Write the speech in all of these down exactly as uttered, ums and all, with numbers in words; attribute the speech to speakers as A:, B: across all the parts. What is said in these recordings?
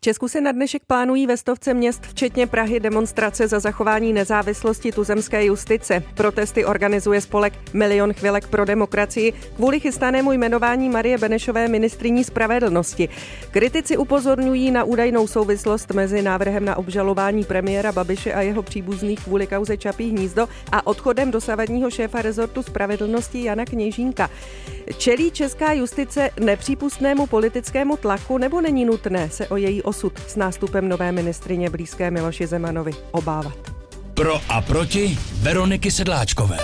A: Česku se na dnešek plánují ve stovce měst, včetně Prahy, demonstrace za zachování nezávislosti tuzemské justice. Protesty organizuje spolek Milion chvilek pro demokracii kvůli chystanému jmenování Marie Benešové ministryní spravedlnosti. Kritici upozorňují na údajnou souvislost mezi návrhem na obžalování premiéra Babiše a jeho příbuzných kvůli kauze Čapí hnízdo a odchodem dosavadního šéfa rezortu spravedlnosti Jana Kněžínka. Čelí česká justice nepřípustnému politickému tlaku, nebo není nutné se o její osud s nástupem nové ministryně blízké Miloši Zemanovi obávat?
B: Pro a proti Veroniky Sedláčkové.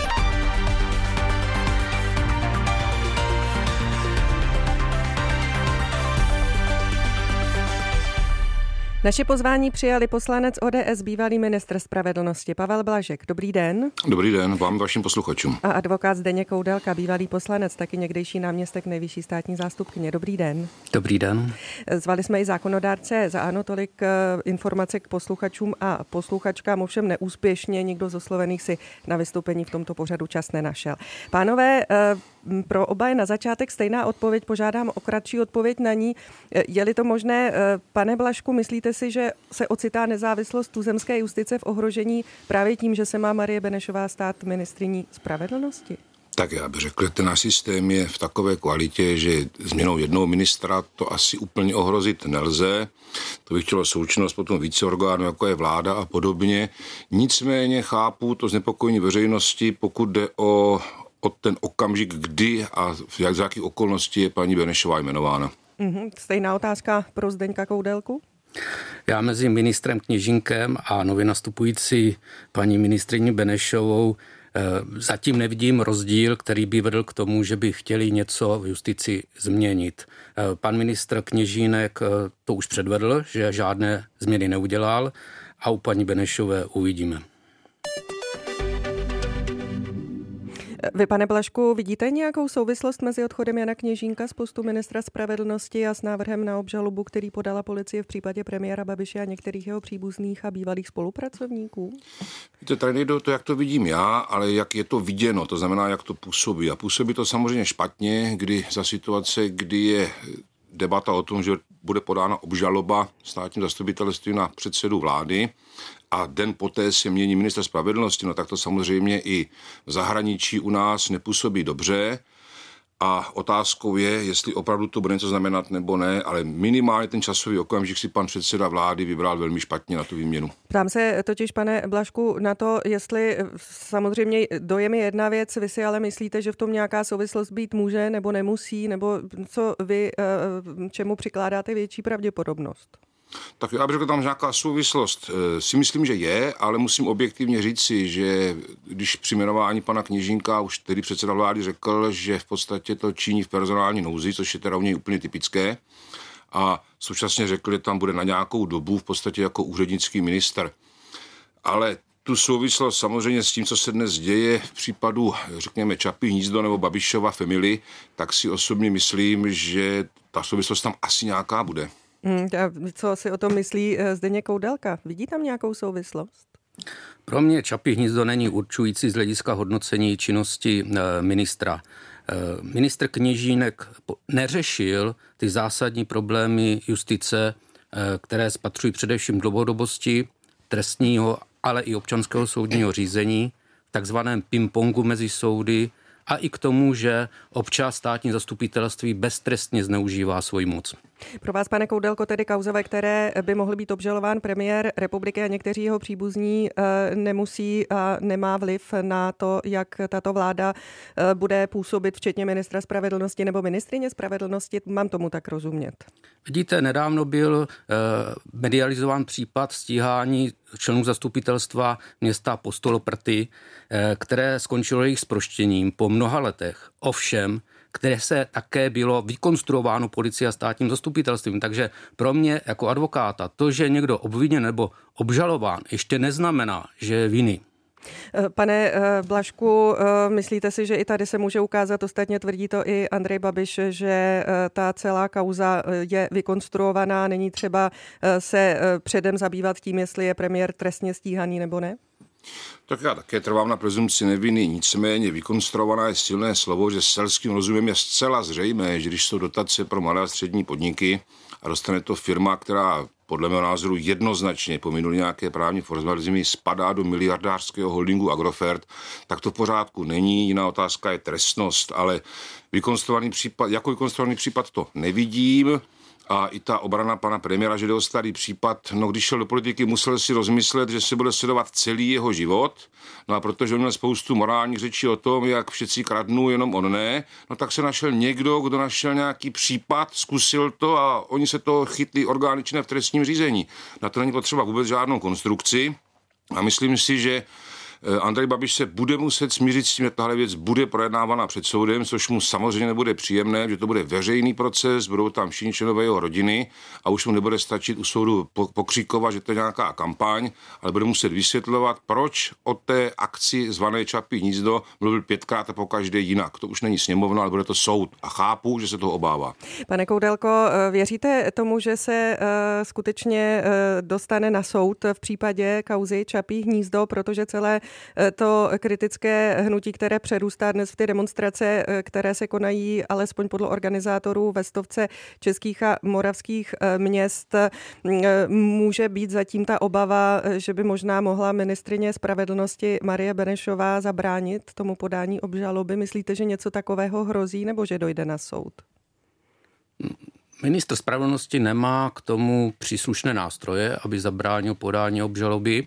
A: Naše pozvání přijali poslanec O D S, bývalý ministr spravedlnosti Pavel Blažek. Dobrý den.
C: Dobrý den vám, vašim posluchačům.
A: A advokát Zdeněk Koudelka, bývalý poslanec, taky někdejší náměstek nejvyšší státní zástupkyně. Dobrý den.
D: Dobrý den.
A: Zvali jsme i zákonodárce za ANO, tolik informace k posluchačům a posluchačkám, ovšem neúspěšně, nikdo z oslovených si na vystoupení v tomto pořadu čas nenašel. Pánové, pro oba je na začátek stejná odpověď, požádám o kratší odpověď na ní. Je-li to možné, pane Blažku, myslíte si, že se ocitá nezávislost tuzemské justice v ohrožení právě tím, že se má Marie Benešová stát ministryní spravedlnosti?
C: Tak já bych řekl, že ten náš systém je v takové kvalitě, že změnou jednoho ministra to asi úplně ohrozit nelze. To bych chtělo součinnost potom více orgánů, jako je vláda a podobně. Nicméně chápu to znepokojení veřejnosti, pokud jde o, o ten okamžik, kdy a v jak, z jakých okolností je paní Benešová jmenována.
A: Mm-hmm. Stejná otázka pro Zdeňka Koudelku?
D: Já mezi ministrem Kněžínkem a nově nastupující paní ministryní Benešovou zatím nevidím rozdíl, který by vedl k tomu, že by chtěli něco v justici změnit. Pan ministr Kněžínek to už předvedl, že žádné změny neudělal a u paní Benešové uvidíme.
A: Vy, pane Blažku, vidíte nějakou souvislost mezi odchodem Jana Kněžínka z postu ministra spravedlnosti a s návrhem na obžalobu, který podala policie v případě premiéra Babiše a některých jeho příbuzných a bývalých spolupracovníků?
C: Víte, tady nejde o to, jak to vidím já, ale jak je to viděno, to znamená, jak to působí. A působí to samozřejmě špatně, kdy za situace, kdy je debata o tom, že bude podána obžaloba státním zastupitelství na předsedu vlády a den poté se mění ministr spravedlnosti, no tak to samozřejmě i v zahraničí u nás nepůsobí dobře. A otázkou je, jestli opravdu to bude něco znamenat nebo ne, ale minimálně ten časový okamžik si pan předseda vlády vybral velmi špatně na tu výměnu.
A: Ptám se totiž, pane Blažku, na to, jestli samozřejmě dojem je jedna věc, vy si ale myslíte, že v tom nějaká souvislost být může nebo nemusí, nebo co vy, čemu přikládáte větší pravděpodobnost?
C: Tak já bych řekl, tam nějaká souvislost. E, si myslím, že je, ale musím objektivně říci, že když při jmenování pana Kněžínka už tedy předseda vlády řekl, že v podstatě to činí v personální nouzi, což je teda u něj úplně typické, a současně řekl, že tam bude na nějakou dobu v podstatě jako úřednický ministr. Ale tu souvislost samozřejmě s tím, co se dnes děje v případu, řekněme, Čapí hnízdo nebo Babišova family, tak si osobně myslím, že ta souvislost tam asi nějaká bude.
A: Hmm, co si o tom myslí Zdeněk Koudelka? Vidí tam nějakou souvislost?
D: Pro mě Čapí hnízdo není určující z hlediska hodnocení činnosti ministra. Ministr Kněžínek neřešil ty zásadní problémy justice, které spatřují především dlouhodobosti trestního, ale i občanského soudního řízení, v takzvaném ping-pongu mezi soudy a i k tomu, že občas státní zastupitelství beztrestně zneužívá svoji moc.
A: Pro vás, pane Koudelko, tedy kauza, ve které by mohl být obžalován premiér republiky a někteří jeho příbuzní, nemusí a nemá vliv na to, jak tato vláda bude působit, včetně ministra spravedlnosti nebo ministryně spravedlnosti, mám tomu tak rozumět?
D: Vidíte, nedávno byl medializován případ stíhání členů zastupitelstva města Postoloprty, které skončilo jejich zproštěním po mnoha letech. Ovšem, které se také bylo vykonstruováno policií a státním zastupitelstvím. Takže pro mě jako advokáta to, že někdo obviněn nebo obžalován, ještě neznamená, že je vinný.
A: Pane Blažku, myslíte si, že i tady se může ukázat, ostatně tvrdí to i Andrej Babiš, že ta celá kauza je vykonstruovaná, není třeba se předem zabývat tím, jestli je premiér trestně stíhaný nebo ne?
C: Tak já také trvám na prezumci neviny, nicméně vykonstruovaná je silné slovo, že s selským rozumem je zcela zřejmé, že když jsou dotace pro malé a střední podniky a dostane to firma, která podle mého názoru jednoznačně pominuli nějaké právní formalismy, spadá do miliardářského holdingu Agrofert, tak to v pořádku není. Jiná otázka je trestnost, ale vykonstruovaný případ, jako vykonstruovaný případ to nevidím. A i ta obrana pana premiéra, že jde o starý případ, no když šel do politiky, musel si rozmyslet, že se bude sledovat celý jeho život, no a protože on měl spoustu morálních řečí o tom, jak všetci kradnou, jenom on ne, no tak se našel někdo, kdo našel nějaký případ, zkusil to a oni se to chytli orgány činné v trestním řízení. Na to není potřeba vůbec žádnou konstrukci a myslím si, že Andrej Babiš se bude muset smířit s tím, že tahle věc bude projednávána před soudem, což mu samozřejmě nebude příjemné, že to bude veřejný proces, budou tam všichni členové jeho rodiny a už mu nebude stačit u soudu pokřikovat, že to je nějaká kampaň, ale bude muset vysvětlovat, proč o té akci zvané Čapí hnízdo mluvil pětkrát a pokaždé jinak. To už není sněmovna, ale bude to soud a chápu, že se toho obává.
A: Pane Koudelko, věříte tomu, že se uh, skutečně uh, dostane na soud v případě kauzy Čapí hnízdo, protože celé to kritické hnutí, které přerůstá dnes v ty demonstrace, které se konají alespoň podle organizátorů ve stovce českých a moravských měst, může být zatím ta obava, že by možná mohla ministryně spravedlnosti Marie Benešová zabránit tomu podání obžaloby. Myslíte, že něco takového hrozí nebo že dojde na soud?
D: Ministr spravedlnosti nemá k tomu příslušné nástroje, aby zabránil podání obžaloby.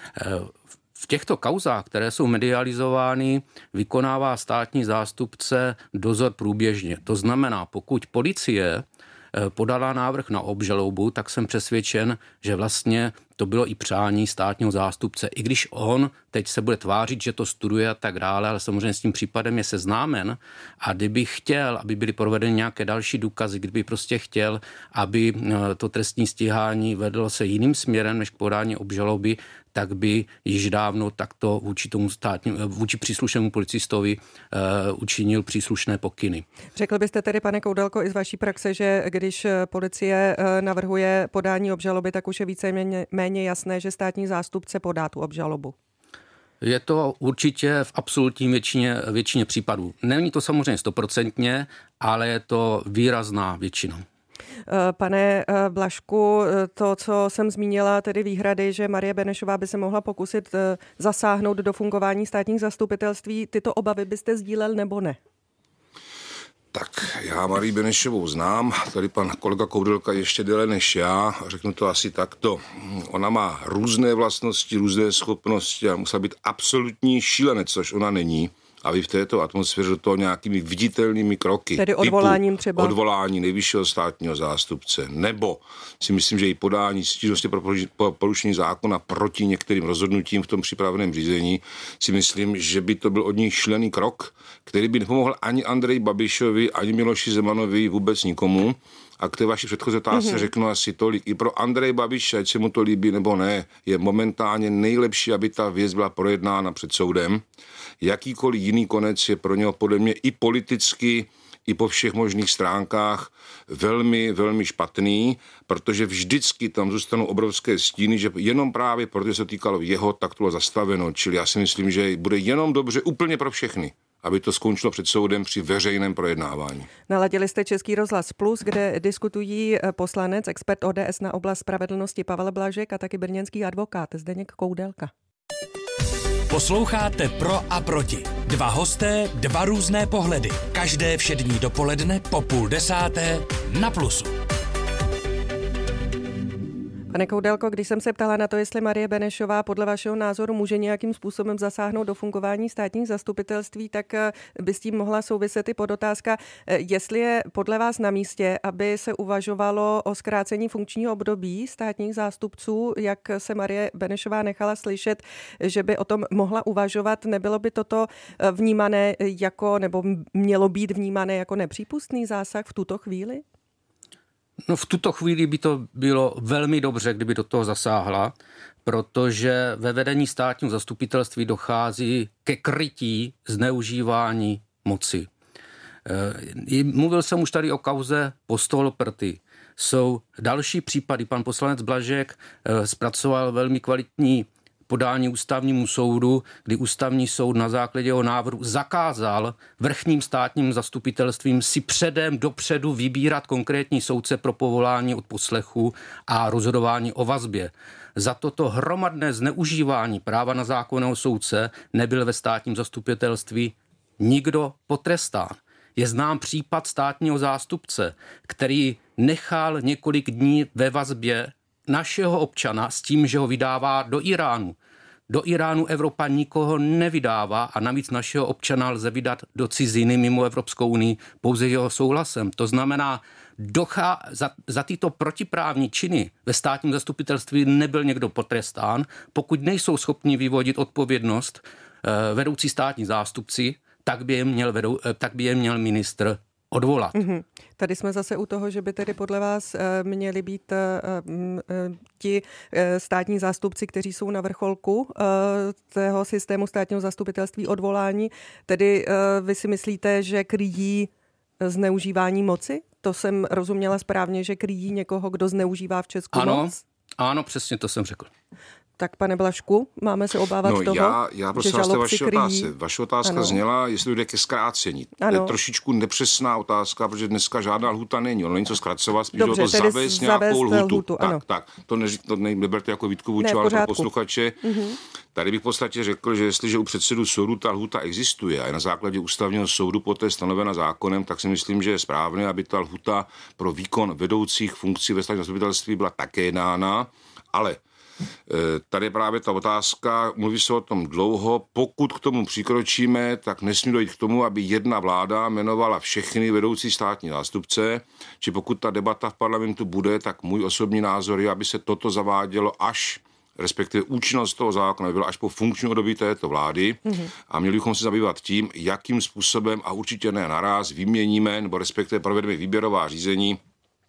D: V těchto kauzách, které jsou medializovány, vykonává státní zástupce dozor průběžně. To znamená, pokud policie podala návrh na obžalobu, tak jsem přesvědčen, že vlastně to bylo i přání státního zástupce. I když on teď se bude tvářit, že to studuje a tak dále, ale samozřejmě s tím případem je seznámen a kdyby chtěl, aby byly provedeny nějaké další důkazy, kdyby prostě chtěl, aby to trestní stíhání vedlo se jiným směrem než k podání obžaloby, tak by již dávno takto vůči tomu státnímu, vůči příslušnému policistovi uh, učinil příslušné pokyny.
A: Řekl byste tedy, pane Koudelko, i z vaší praxe, že když policie navrhuje podání obžaloby, tak už je více méně, méně jasné, že státní zástupce podá tu obžalobu?
D: Je to určitě v absolutní většině, většině případů. Není to samozřejmě stoprocentně, ale je to výrazná většina.
A: Pane Blažku, to, co jsem zmínila, tedy výhrady, že Marie Benešová by se mohla pokusit zasáhnout do fungování státních zastupitelství, tyto obavy byste sdílel nebo ne?
C: Tak já Marii Benešovou znám, tady pan kolega Koudelka ještě déle než já, řeknu to asi takto. Ona má různé vlastnosti, různé schopnosti a musela být absolutní šílenec, což ona není. A vy v této atmosféře do toho nějakými viditelnými kroky.
A: Tedy odvoláním třeba?
C: Odvolání nejvyššího státního zástupce. Nebo si myslím, že i podání stížnosti pro porušení zákona proti některým rozhodnutím v tom připraveném řízení, si myslím, že by to byl od nich šílený krok, který by nepomohl ani Andreji Babišovi, ani Miloši Zemanovi, vůbec nikomu. A k té vaší předchozí otázce mm-hmm. řeknu asi tolik. I pro Andreje Babiše, ať se mu to líbí nebo ne, je momentálně nejlepší, aby ta věc byla projednána před soudem. Jakýkoliv jiný konec je pro něho podle mě i politicky, i po všech možných stránkách velmi, velmi špatný, protože vždycky tam zůstanou obrovské stíny, že jenom právě protože se týkalo jeho, tak to bylo zastaveno. Čili já si myslím, že bude jenom dobře úplně pro všechny, aby to skončilo před soudem při veřejném projednávání.
A: Naladili jste Český rozhlas Plus, kde diskutují poslanec, expert O D S na oblast spravedlnosti Pavel Blažek a taky brněnský advokát Zdeněk Koudelka.
B: Posloucháte Pro a proti. Dva hosté, dva různé pohledy. Každé všední dopoledne po půl desáté na Plusu.
A: Pane Koudelko, když jsem se ptala na to, jestli Marie Benešová podle vašeho názoru může nějakým způsobem zasáhnout do fungování státních zastupitelství, tak by s tím mohla souviset i podotázka, jestli je podle vás na místě, aby se uvažovalo o zkrácení funkčního období státních zástupců, jak se Marie Benešová nechala slyšet, že by o tom mohla uvažovat. Nebylo by toto vnímané jako, nebo mělo být vnímané jako nepřípustný zásah v tuto chvíli?
D: No v tuto chvíli by to bylo velmi dobře, kdyby do toho zasáhla, protože ve vedení státního zastupitelství dochází ke krytí zneužívání moci. Mluvil jsem už tady o kauze Postoloprty. Jsou další případy. Pan poslanec Blažek zpracoval velmi kvalitní podání ústavnímu soudu, kdy ústavní soud na základě jeho návrhu zakázal vrchním státním zastupitelstvím si předem dopředu vybírat konkrétní soudce pro povolání od poslechu a rozhodování o vazbě. Za toto hromadné zneužívání práva na zákonného soudce nebyl ve státním zastupitelství nikdo potrestán. Je znám případ státního zástupce, který nechal několik dní ve vazbě našeho občana s tím, že ho vydává do Iránu. Do Iránu Evropa nikoho nevydává a navíc našeho občana lze vydat do ciziny mimo Evropskou unii pouze jeho souhlasem. To znamená, dochá, za, za tyto protiprávní činy ve státním zastupitelství nebyl někdo potrestán, pokud nejsou schopni vyvodit odpovědnost eh, vedoucí státní zástupci, tak by je měl, vedou, eh, tak by je měl ministr odvolat.
A: Mm-hmm. Tady jsme zase u toho, že by tedy podle vás e, měli být e, e, ti e, státní zástupci, kteří jsou na vrcholku e, tého systému státního zastupitelství odvolání. Tedy e, vy si myslíte, že kryjí zneužívání moci? To jsem rozuměla správně, že kryjí někoho, kdo zneužívá v Česku
D: ano,
A: moc?
D: Ano, přesně to jsem řekl.
A: Tak pane Blažku, máme se obávat
C: no,
A: toho,
C: já, já
A: že žalobci
C: vaše
A: kryjí?
C: otázka. Vaše otázka
A: ano.
C: zněla, jestli jde ke zkrácení.
A: Ano.
C: To je trošičku nepřesná otázka, protože dneska žádná lhůta není. Ono není co zkracovat, spíš
A: Dobře,
C: to zavést nějakou lhůtu.
A: lhůtu
C: tak,
A: ano.
C: tak, to, neři, to ne, neberte jako výtku vůči pro posluchače.
A: Mm-hmm.
C: Tady bych v podstatě řekl, že jestliže u předsedu soudu ta lhůta existuje a je na základě ústavního soudu poté stanovena zákonem, tak si myslím, že je správné, aby ta lhůta pro výkon vedoucích funkcí ve státním zastupitelství byla také dána, ale tady je právě ta otázka, mluví se o tom dlouho, pokud k tomu přikročíme, tak nesmí dojít k tomu, aby jedna vláda jmenovala všechny vedoucí státní zástupce, či pokud ta debata v parlamentu bude, tak můj osobní názor je, aby se toto zavádělo až, respektive účinnost toho zákona byla až po funkční období této vlády mm-hmm. a měli bychom se zabývat tím, jakým způsobem a určitě ne naráz vyměníme, nebo respektive provedeme výběrová řízení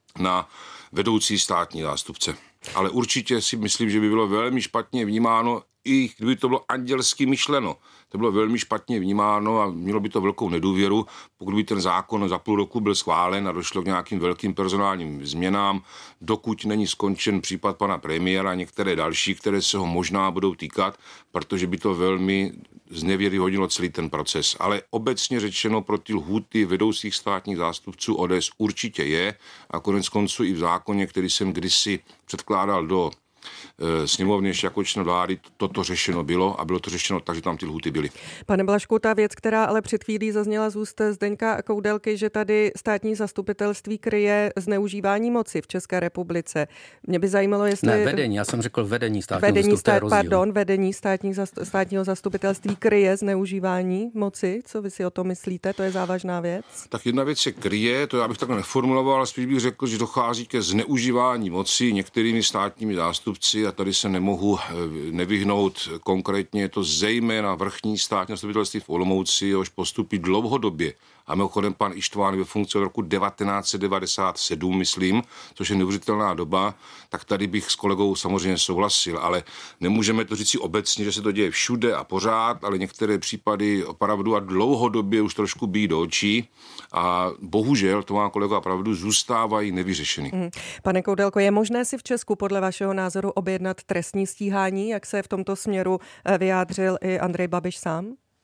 C: na vedoucí státní zástupce. Ale určitě si myslím, že by bylo velmi špatně vnímáno, i kdyby to bylo andělsky myšleno. To bylo velmi špatně vnímáno a mělo by to velkou nedůvěru, pokud by ten zákon za půl roku byl schválen a došlo k nějakým velkým personálním změnám, dokud není skončen případ pana premiéra a některé další, které se ho možná budou týkat, protože by to velmi znevěryhodnilo celý ten proces. Ale obecně řečeno pro ty lhůty vedoucích státních zástupců O D S určitě je a konec konců i v zákoně, který jsem kdysi předkládal do sněmovny ještě jako člen vlády, toto řešeno bylo a bylo to řešeno tak, že tam ty lhůty byly.
A: Pane Blažku, ta věc, která ale před chvílí zazněla z úst Zdeňka Koudelky, že tady státní zastupitelství kryje zneužívání moci v České republice. Mě by zajímalo, jestli...
D: Ne, vedení, já jsem řekl vedení státního
A: vedení
D: zastupitelství.
A: Stát, pardon, vedení státních zast, státního zastupitelství kryje zneužívání moci. Co vy si o tom myslíte? To je závažná věc. Tak
C: jedna věc se kryje, to já bych takhle neformuloval, ale spíš bych řekl, že dochází ke zneužívání moci některými státními zástupci a tady se nemohu nevyhnout konkrétně, je to zejména vrchní státní zastupitelství v Olomouci, jehož postupí dlouhodobě. A mimochodem pan Ištván ve funkci od roku devatenáct set devadesát sedm, myslím, což je neuvěřitelná doba, tak tady bych s kolegou samozřejmě souhlasil, ale nemůžeme to říct si obecně, že se to děje všude a pořád, ale některé případy opravdu a dlouhodobě už trošku bijí do očí a bohužel, to má kolega pravdu, zůstávají nevyřešeny.
A: Hmm. Pane Koudelko, je možné si v Česku podle vašeho názoru objednat trestní stíhání, jak se v tomto směru vyjádřil i Andrej Babiš sám?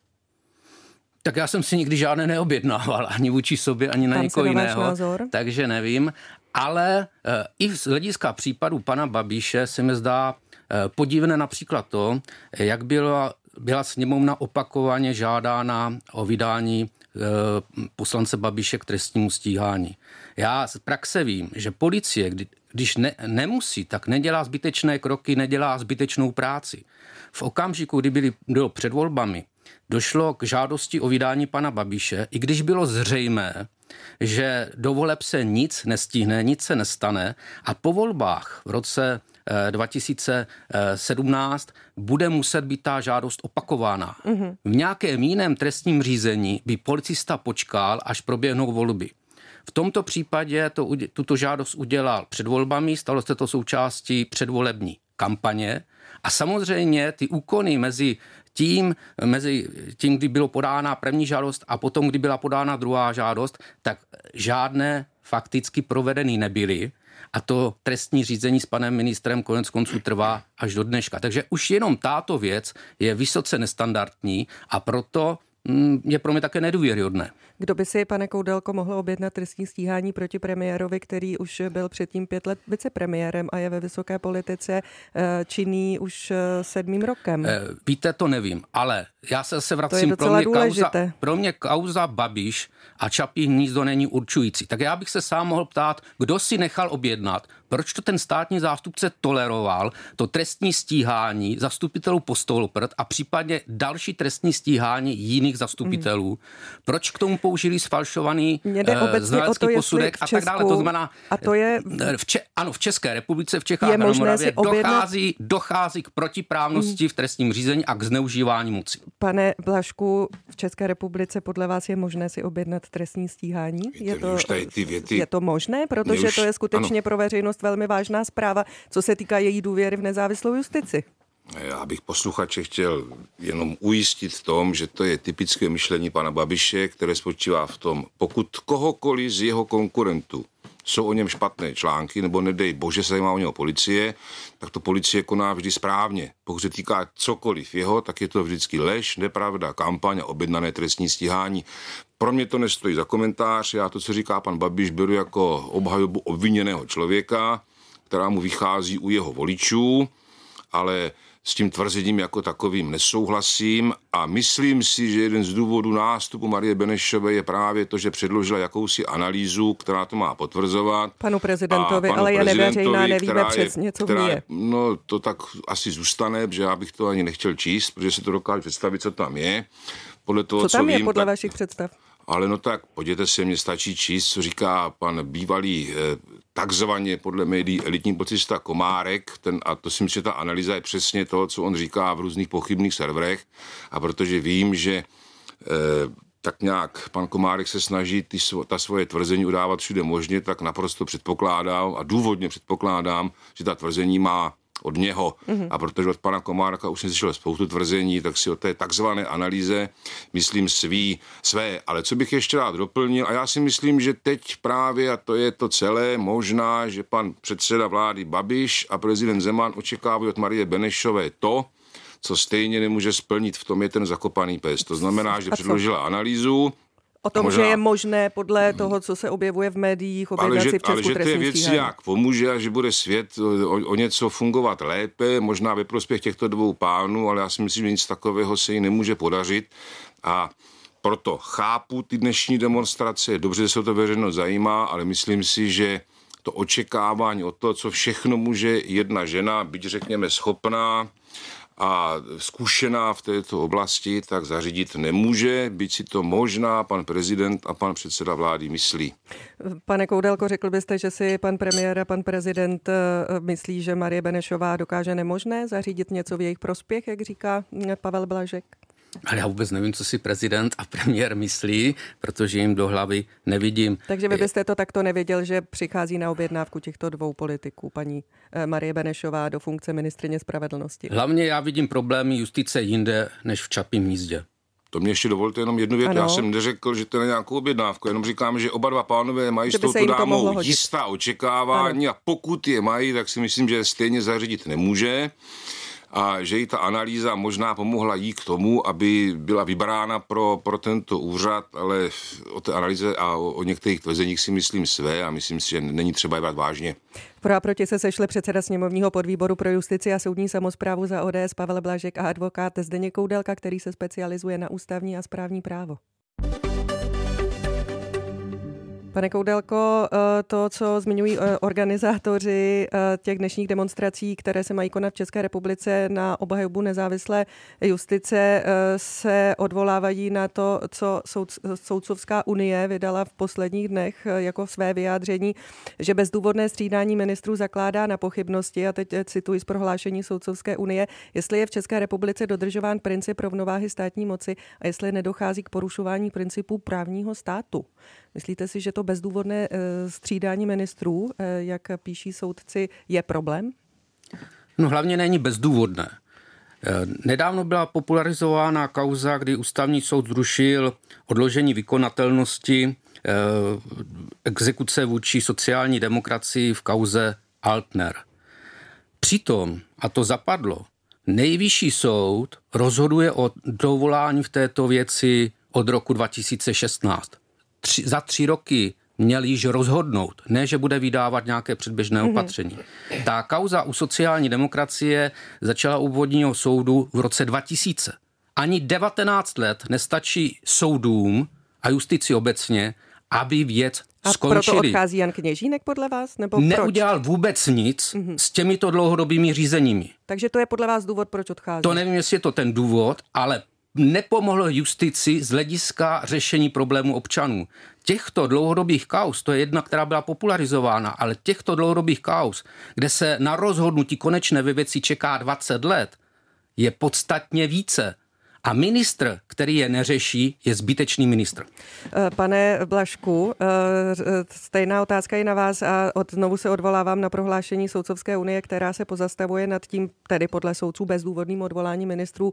D: Tak já jsem si nikdy žádné neobjednával, ani vůči sobě, ani na někoho jiného, takže nevím. Ale e, i z hlediska případu pana Babiše se mi zdá e, podivné například to, jak byla, byla sněmovna opakovaně žádána o vydání e, poslance Babiše k trestnímu stíhání. Já z praxe vím, že policie, kdy, když ne, nemusí, tak nedělá zbytečné kroky, nedělá zbytečnou práci. V okamžiku, kdy byli, bylo před volbami, došlo k žádosti o vydání pana Babiše, i když bylo zřejmé, že do voleb se nic nestihne, nic se nestane a po volbách v roce dva tisíce sedmnáct bude muset být ta žádost opakována. Mm-hmm. V nějakém jiném trestním řízení by policista počkal, až proběhnou volby. V tomto případě to, tuto žádost udělal před volbami, stalo se to součástí předvolební kampaně a samozřejmě ty úkony mezi tím, mezi tím, kdy byla podána první žádost a potom, kdy byla podána druhá žádost, tak žádné fakticky provedeny nebyly a to trestní řízení s panem ministrem konec konců trvá až do dneška. Takže už jenom táto věc je vysoce nestandardní a proto je pro mě také nedůvěryhodné.
A: Kdo by si, pane Koudelko, mohl objednat trestní stíhání proti premiérovi, který už byl předtím pět let vicepremiérem a je ve vysoké politice činný už sedmým rokem?
D: Víte, to nevím, ale já se zase vracím, pro mě, kauza, pro mě kauza Babiš a Čapí hnízdo není určující. Tak já bych se sám mohl ptát, kdo si nechal objednat, proč to ten státní zástupce toleroval, to trestní stíhání zastupitelů Postoloprt a případně další trestní stíhání jiných zastupitelů. Hmm. Proč k tomu použili sfalšovaný uh, znalecký posudek a tak dále. To znamená,
A: a to je,
D: v Če- ano, v České republice, v Čechách a na Moravě dochází, dochází k protiprávnosti hmm. v trestním řízení a k zneužívání moci.
A: Pane Blažku, v České republice podle vás je možné si objednat trestní stíhání?
C: Víte,
A: je, to,
C: ty věty,
A: je to možné? Protože
C: už,
A: to je skutečně
C: ano.
A: pro veřejnost velmi vážná zpráva, co se týká její důvěry v nezávislou justici.
C: Já bych posluchače chtěl jenom ujistit v tom, že to je typické myšlení pana Babiše, které spočívá v tom, pokud kohokoliv z jeho konkurentů jsou o něm špatné články, nebo nedej bože se zajímá o něho policie, tak to policie koná vždy správně. Pokud se týká cokoliv jeho, tak je to vždycky lež, nepravda, kampaň a objednané trestní stíhání. Pro mě to nestojí za komentář, já to, co říká pan Babiš, beru jako obhajobu obviněného člověka, která mu vychází u jeho voličů, ale s tím tvrzením jako takovým nesouhlasím a myslím si, že jeden z důvodů nástupu Marie Benešové je právě to, že předložila jakousi analýzu, která to má potvrzovat.
A: Panu prezidentovi, panu ale je neveřejná, nevíme přesně, co v ní je.
C: No to tak asi zůstane, že já bych to ani nechtěl číst, protože si to dokážu představit, co tam je. Podle toho,
A: co tam
C: co
A: je
C: vím,
A: podle
C: tak,
A: vašich představ?
C: Ale no tak, podívejte se, mně stačí číst, co říká pan bývalý eh, takzvaně podle médií elitní policista Komárek, ten, a to si myslím, že ta analýza je přesně to, co on říká v různých pochybných serverech, a protože vím, že eh, tak nějak pan Komárek se snaží ty, ta svoje tvrzení udávat všude možně, tak naprosto předpokládám a důvodně předpokládám, že ta tvrzení má od něho. Mm-hmm. A protože od pana Komárka už neslyšel spoustu tvrzení, tak si o té takzvané analýze myslím svý, své. Ale co bych ještě rád doplnil, a já si myslím, že teď právě, a to je to celé, možná, že pan předseda vlády Babiš a prezident Zeman očekávají od Marie Benešové to, co stejně nemůže splnit, v tom je ten zakopaný pes. To znamená, že předložila analýzu,
A: o tom,
C: možná,
A: že je možné podle toho, co se objevuje v médiích, objednat si v Česku trestní stíhání. Ale že to je věc, jak pomůže a že bude svět o, o něco fungovat lépe, možná ve prospěch těchto dvou pánů, ale já si myslím, že nic takového se jí nemůže podařit. A proto chápu ty dnešní demonstrace, dobře, že se to veřejnost zajímá, ale myslím si, že to očekávání od toho, co všechno může jedna žena, byť řekněme schopná a zkušená v této oblasti, tak zařídit nemůže, byť si to možná pan prezident a pan předseda vlády myslí. Pane Koudelko, řekl byste, že si pan premiér a pan prezident myslí, že Marie Benešová dokáže nemožné zařídit něco v jejich prospěch, jak říká Pavel Blažek?
D: Ale já vůbec nevím, co si prezident a premiér myslí, protože jim do hlavy nevidím.
A: Takže vy byste to takto nevěděl, že přichází na objednávku těchto dvou politiků, paní Marie Benešová do funkce ministryně spravedlnosti?
D: Hlavně já vidím problémy justice jinde než v Čapím hnízdě.
C: To mě ještě dovolte jenom jednu větu. Ano. Já jsem neřekl, že to je nějakou objednávku, jenom říkám, že oba dva pánové mají s touto dámou jistá očekávání ano. A pokud je mají, tak si myslím, že stejně zařídit nemůže. A že jí ta analýza možná pomohla jí k tomu, aby byla vybrána pro, pro tento úřad, ale o té analýze a o, o některých tvrzeních si myslím své a myslím si, že není třeba je brát vážně.
A: Pro a proti se sešli předseda sněmovního podvýboru pro justici a soudní samosprávu za O D S Pavel Blažek a advokát Zdeněk Koudelka, který se specializuje na ústavní a správní právo. Pane Koudelko, to, co zmiňují organizátoři těch dnešních demonstrací, které se mají konat v České republice na obhajobu nezávislé justice, se odvolávají na to, co Soudcovská unie vydala v posledních dnech jako své vyjádření, že bezdůvodné střídání ministrů zakládá na pochybnosti, a teď cituji z prohlášení Soudcovské unie, jestli je v České republice dodržován princip rovnováhy státní moci a jestli nedochází k porušování principů právního státu. Myslíte si, že to bezdůvodné střídání ministrů, jak píší soudci, je problém?
D: No hlavně není bezdůvodné. Nedávno byla popularizována kauza, kdy ústavní soud zrušil odložení vykonatelnosti exekuce vůči sociální demokracii v kauze Altner. Přitom, a to zapadlo, Nejvyšší soud rozhoduje o dovolání v této věci od roku dva tisíce šestnáct. Tři, za tři roky měl již rozhodnout, ne, že bude vydávat nějaké předběžné opatření. Mm-hmm. Ta kauza u sociální demokracie začala u obvodního soudu v roce dva tisíce. Ani devatenáct let nestačí soudům a justici obecně, aby věc
A: a
D: skončili.
A: A proto odchází Jan Kněžínek podle vás? Nebo
D: Neudělal
A: proč?
D: vůbec nic mm-hmm. s těmito dlouhodobými řízeními.
A: Takže to je podle vás důvod, proč odchází?
D: To nevím, jestli je to ten důvod, ale nepomohlo justici z hlediska řešení problémů občanů. Těchto dlouhodobých kauz, to je jedna, která byla popularizována, ale těchto dlouhodobých kauz, kde se na rozhodnutí konečné ve věci čeká dvacet let, je podstatně více. A ministr, který je neřeší, je zbytečný ministr.
A: Pane Blažku, stejná otázka je na vás a od, znovu se odvolávám na prohlášení Soudcovské unie, která se pozastavuje nad tím, tedy podle soudců bezdůvodným odvoláním ministrů,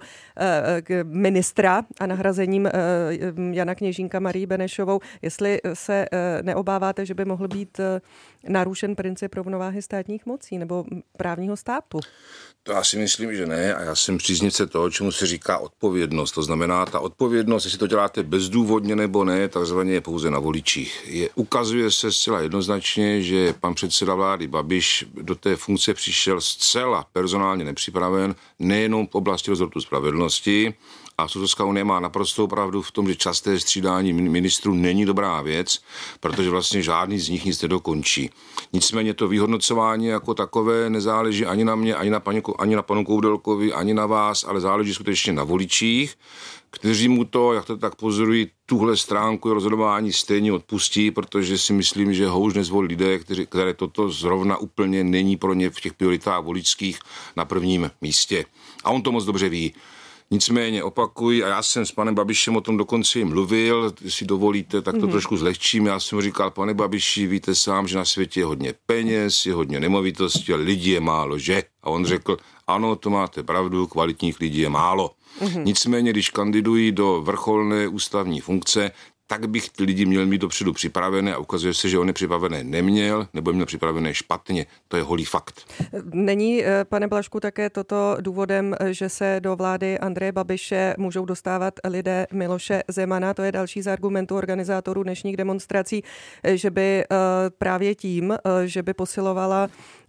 A: ministra a nahrazením Jana Kněžínka Marii Benešovou. Jestli se neobáváte, že by mohl být narušen princip rovnováhy státních mocí nebo právního státu?
C: To já si myslím, že ne a já jsem příznivce toho, čemu se říká odpovědnost. To znamená, ta odpovědnost, jestli to děláte bezdůvodně nebo ne, takzvaně je pouze na voličích. Je, ukazuje se zcela jednoznačně, že pan předseda vlády Babiš do té funkce přišel zcela personálně nepřipraven, nejenom v oblasti rezortu spravedlnosti, a Soudcovská unie má naprostou pravdu v tom, že časté střídání ministrů není dobrá věc, protože vlastně žádný z nich nic nedokončí. Nicméně to vyhodnocování jako takové nezáleží ani na mě, ani na, paní, ani na panu Koudelkovi, ani na vás, ale záleží skutečně na voličích, kteří mu to, jak to tak pozorují, tuhle stránku rozhodování stejně odpustí, protože si myslím, že ho už nezvolí lidé, kteří, které toto zrovna úplně není pro ně v těch prioritách voličských na prvním místě. A on to moc dobře ví. Nicméně opakuji, a já jsem s panem Babišem o tom dokonce mluvil, jestli dovolíte, tak to mm-hmm. trošku zlehčím. Já jsem mu říkal, pane Babiši, víte sám, že na světě je hodně peněz, je hodně nemovitostí, ale lidí je málo, že? A on řekl, ano, to máte pravdu, kvalitních lidí je málo. Mm-hmm. Nicméně, když kandidují do vrcholné ústavní funkce, tak bych ty lidi měl mít dopředu připravené a ukazuje se, že on je připravené neměl nebo měl připravené špatně. To je holý fakt.
A: Není, pane Blažku, také toto důvodem, že se do vlády Andreje Babiše můžou dostávat lidé Miloše Zemana? To je další z argumentů organizátorů dnešních demonstrací, že by právě tím, že by posilovala,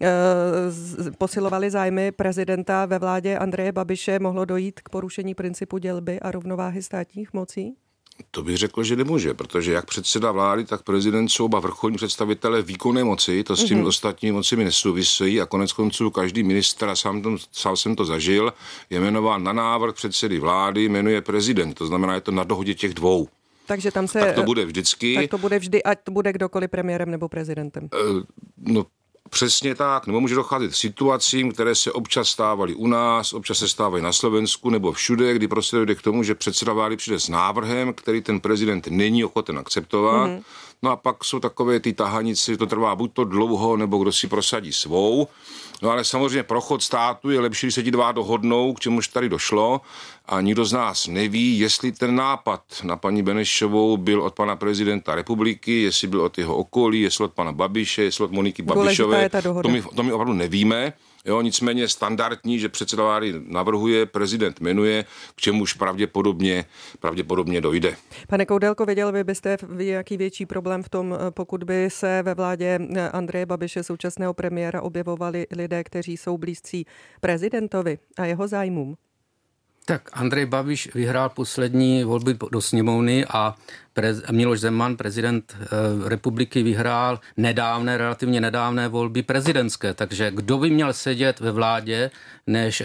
A: posilovali zájmy prezidenta ve vládě Andreje Babiše, mohlo dojít k porušení principu dělby a rovnováhy státních mocí?
C: To bych řekl, že nemůže, protože jak předseda vlády, tak prezident jsou oba vrcholní představitelé výkonné moci, to s těmi mm-hmm. ostatními mocemi nesouvisejí a konec konců každý ministr, a sám, tom, sám jsem to zažil, je jmenován na návrh předsedy vlády, jmenuje prezident, to znamená, je to na dohodě těch dvou.
A: Takže tam se...
C: Tak to bude vždycky.
A: Tak to bude vždy, ať to bude kdokoliv premiérem nebo prezidentem.
C: Uh, no, Přesně tak, nebo může docházet k situacím, které se občas stávaly u nás, občas se stávají na Slovensku nebo všude, kdy prostě dojde k tomu, že předseda vlády přijde s návrhem, který ten prezident není ochoten akceptovat. Mm-hmm. No a pak jsou takové ty tahanice, že to trvá buď to dlouho, nebo kdo si prosadí svou. No ale samozřejmě prochod státu je lepší, když se ti dva dohodnou, k čemuž tady došlo. A nikdo z nás neví, jestli ten nápad na paní Benešovou byl od pana prezidenta republiky, jestli byl od jeho okolí, jestli od pana Babiše, jestli od Moniky Babišové. To my, to my opravdu nevíme. Jo, nicméně standardní, že předseda vlády navrhuje, prezident jmenuje, k čemuž pravděpodobně, pravděpodobně dojde.
A: Pane Koudelko, věděl vy byste jaký větší problém v tom, pokud by se ve vládě Andreje Babiše, současného premiéra, objevovali lidé, kteří jsou blízcí prezidentovi a jeho zájmům?
D: Tak Andrej Babiš vyhrál poslední volby do sněmovny a prez, Miloš Zeman, prezident e, republiky, vyhrál nedávné, relativně nedávné volby prezidentské. Takže kdo by měl sedět ve vládě, než e,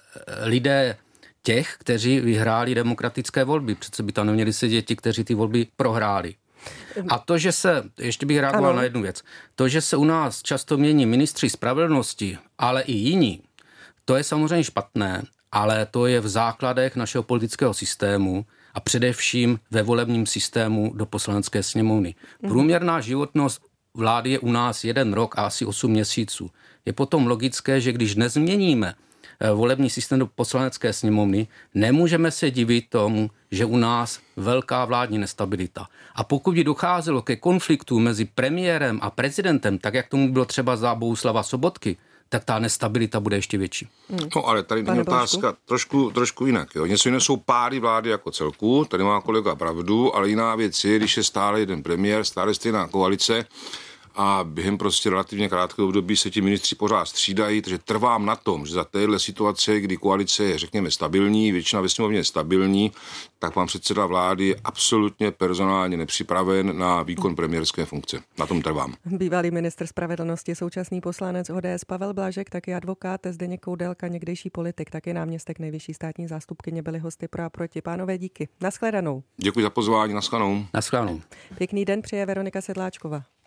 D: lidé těch, kteří vyhráli demokratické volby? Přece by tam neměli sedět ti, kteří ty volby prohráli. A to, že se, ještě bych reagoval ano. na jednu věc, to, že se u nás často mění ministři spravedlnosti, ale i jiní, to je samozřejmě špatné, ale to je v základech našeho politického systému a především ve volebním systému do poslanecké sněmovny. Průměrná životnost vlády je u nás jeden rok a asi osm měsíců. Je potom logické, že když nezměníme volební systém do poslanecké sněmovny, nemůžeme se divit tomu, že u nás velká vládní nestabilita. A pokud by docházelo ke konfliktu mezi premiérem a prezidentem, tak jak tomu bylo třeba za Bohuslava Sobotky, tak ta nestabilita bude ještě větší.
C: Hmm. No ale tady není otázka trošku, trošku jinak. Jo. Něco jiného jsou pády vlády jako celku, tady má kolega pravdu, ale jiná věc je, když je stále jeden premiér, stále stejná koalice, a během prostě relativně krátkého období se ti ministři pořád střídají, takže trvám na tom, že za téhle situace, kdy koalice je, řekněme, stabilní, většina ve sněmovně je stabilní, tak pan předseda vlády je absolutně personálně nepřipraven na výkon premiérské funkce. Na tom trvám.
A: Bývalý ministr spravedlnosti, současný poslanec O D S Pavel Blažek, taky advokát Zdeněk Koudelka, někdejší politik, taky náměstek nejvyšší státní zástupkyně, byli hosty Pro a proti. Pánové, díky. Naschledanou.
C: Děkuji za pozvání, naschledanou.
D: Naschledanou.
A: Pěkný den přeje Veronika Sedláčková.